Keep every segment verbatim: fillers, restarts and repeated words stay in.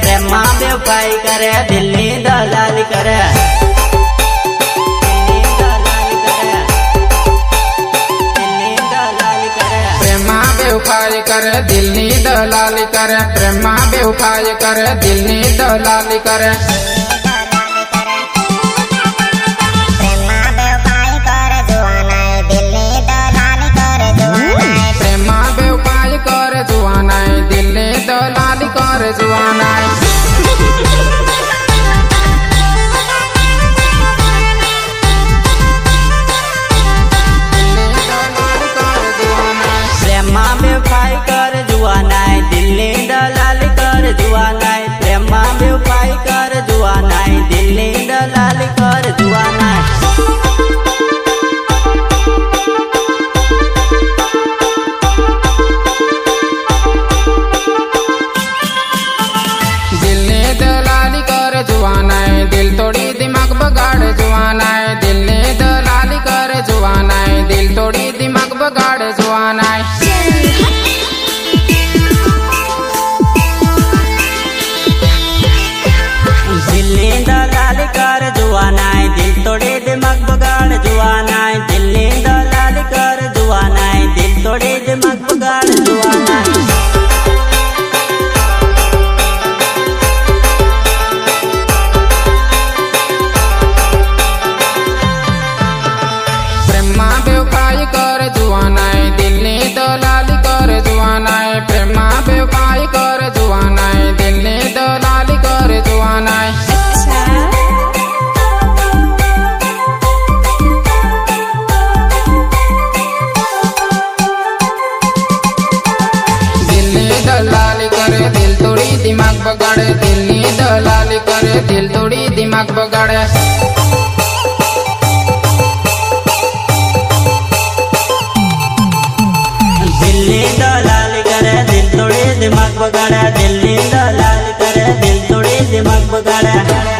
प्रेमा बेवफाई करे दिल्ली दलाली करे करे दिल्ली दलाली करे प्रेमा बेवफाई करे दिल्ली दलाली करे प्रेमा बेवफाई करे जुआनाई दिल्ली दलाली करे जुआनाई प्रेमा बेवफाई कर जुआनाई दिल्ली दलाली कर जुआनाई प्रेमा बेवफाई कर जुआनाई दिल्ली दलाली कर जुआनाई दिल्ली दलाली कर जुआनाई दिल तोड़ी दिमाग बगाड़ जुआनाई दिल्ली दलाली कर जुआनाई दिल तोड़ी दिमाग बगाड़ जुआनाई दिल्ली दलाली कर जुआनाई दिल तोड़े दिमाग बगाड़ जुआनाई दिल्ली दलाली कर जुआनाई दिल तोड़े दिमाग बगाड़ जुआनाई प्रेमा बेवफाई कर जुआनाई दिल्ली दलाली कर जुआनाई प्रेमा बेवफाई कर जुआनाई दिल्ली दलाली कर जुआनाई दिल्ली दलाली करे दिल तोड़ी दिमाग बगाड़े दिल्ली दलाली करे दिल तोड़ी दिमाग बगाड़े दिल्ली दलाली करे दिल तोड़े दिमाग बगाड़ा दिल्ली दलाली करे दिल तोड़े दिमाग बगाड़ा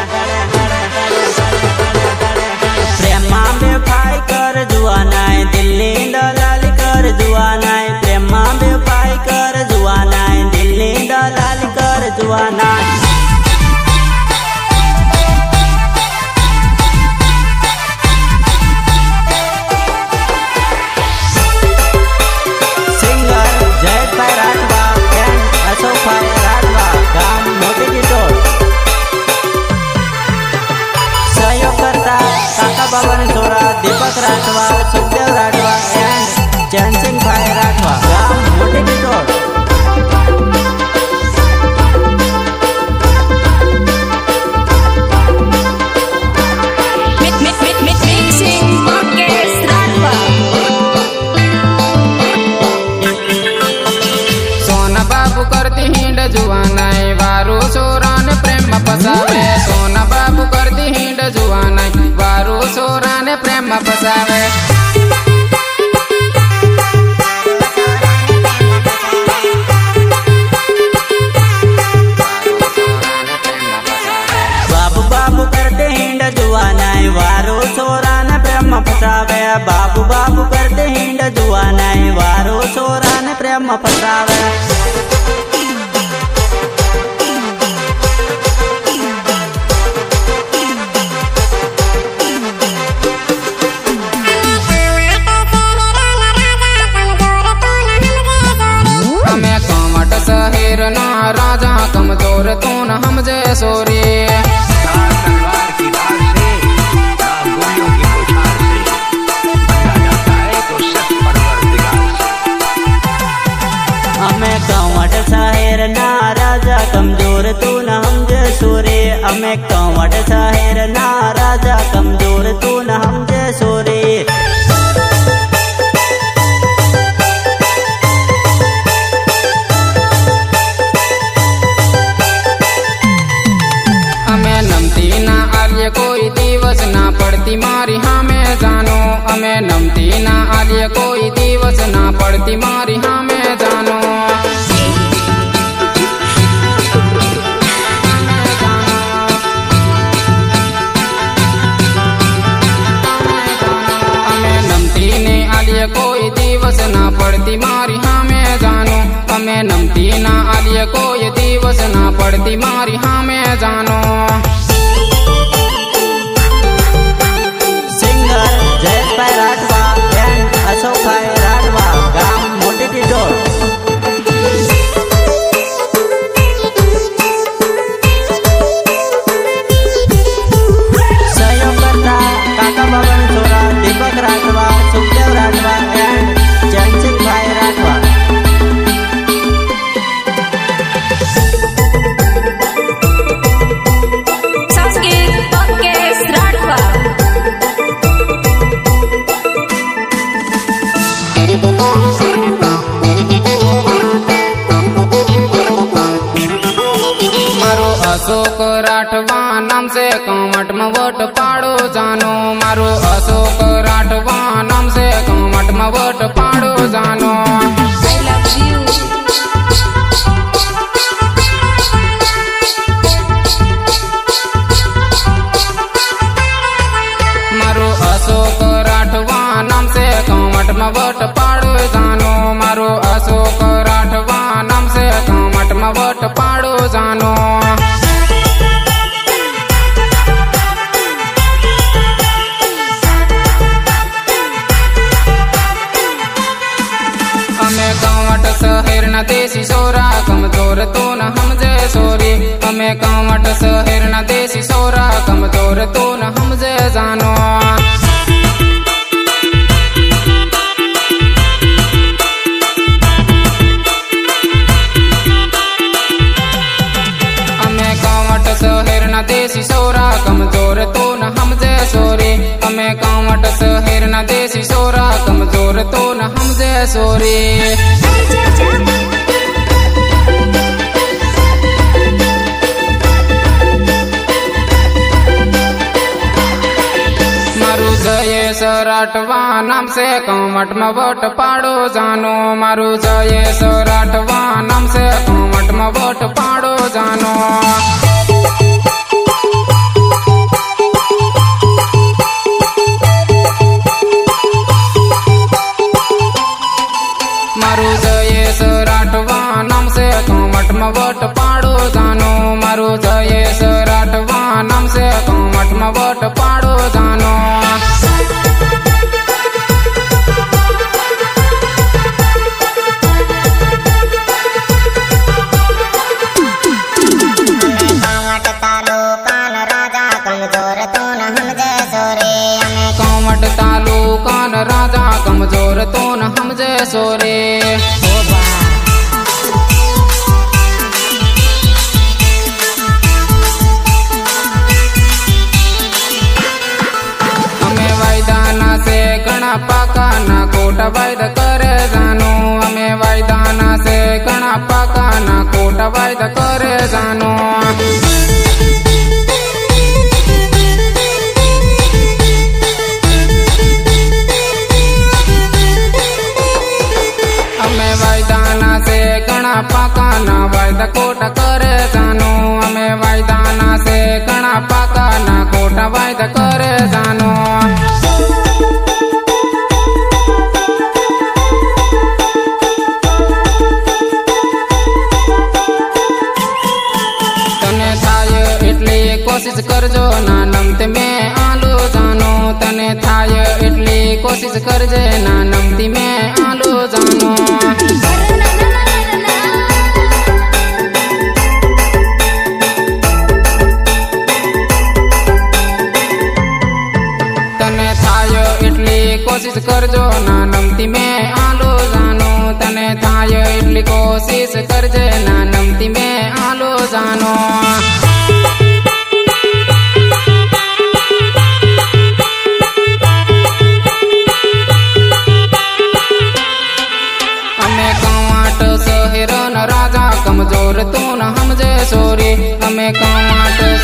प्रेमा बेवफाई कर जुआनाई दिल्ली दलाली कर जुआनाई प्रेमा बेवफाई कर जुआनाई दिल्ली दलाली कर जुआनाई बाबा छोरा दीपक राठवा सुखदेव राठवा एंड चैन सिंह भाई राठवा गांव मोटे बिटोर सोना बाबू करती हिंड जुआनाई वारू छोरा ने प्रेम फसावे सोना बाबू करती हिंड जुआनाई वारू छोरा ने प्रेम फसावे बाबू बाबू करते हिंड जुआनाई वारू छोरा ने प्रेम फसावे बाबू बाबू करते हिंड जुआनाई वारू छोरा ने प्रेम फसावे शहर ना राजा कमजोर तू न हम जय सोरी हमें कंवट शहर ना राजा कमजोर तू न हम जय सोरे हमें कंवट शहर ना राजा कमजोर तू न हम जय सोरे कोई दिवस ना पड़ती मारी हमें जानो हमें नमती ना आलिया कोई दिवस ना पड़ती मारी हमें जानो हमें नमती ने आलिया कोई दिवस ना पड़ती मारी हमें जानो અમે નમતી ના આલીએ કોઈ દિવસ ના પડતી મારી હામે જાનો સિંગર જયેશભાઈ રાઠવા એન્ડ અશોકભાઈ રાઠવા, ગામ મોટી ટીટોળ. સહયોગ કરતા કાકા બાબાના છોરા દીપક રાઠવા, સુખદેવ રાઠવા એન્ડ ચંદસિંહભાઈ રાઠવા. સંસ્કૃત અંકેશ રાઠવા. मारो अशोक राठवा नाम से कमट में वोट पाड़ो जानो मारो अशोक राठवा नाम से कमट में वोट पाड़ो जानो I love you. मारो अशोक राठवा नाम से कमट में वोट पाड़ो जानो मारो अशोक राठवा नाम से कमट में वोट पाड़ो जानो અમે કમટ શહેર ના દેશી સોરા કમજોર તો ન સમજે સોરી અમે કમટ શહેર ના દેશી સોરા કમજોર તો ન સમજે જાનો અમે કમટ શહેર ના દેશી સોરા કમજોર તો ન સમજે સોરી અમે કમટ શહેર ના દેશી સોરા કમજોર તો ન સમજે સોરી मारू जयेश राठवा नाम से कमट में वोट पाड़ो जानो मारू जयेश राठवा नाम से कमट में वोट पाड़ो जानो मारू जयेश राठवा नाम से कमट में वोट पाड़ो जानो मारू जयेश राठवा नाम से कमट में वोट पाड़ो जानो कमट तालुका न राजा कमजोर तो न समझे सोरे અમે વાયદાના से घना पाका ना कोटा वायदा करे जानो અમે વાયદાના से घना पाका ना कोटा वायदा करे जानो અમે વાયદાના से ઘણા પાકા ના વાયદા કોટા કરે જાનો અમે વાયદાના से ઘણા પાકા ના કોટા વાયદા કરે જાનો તને થાય એટલી કોશિશ કરજો ના નમતે મેં આલો જાનો તને થાય એટલી કોશિશ કરજે ના નમતી મેં આલો જાનો તને થાય એટલી કોશિશ કરજો ના નમતી મેં આલો જાનો તને થાય એટલી કોશિશ કરજે ના નમતી મેં આલો જાનો અમે કવાટ શહેર ન રાજા કમજોર તું ન સમજે સોરી અમે કવાટ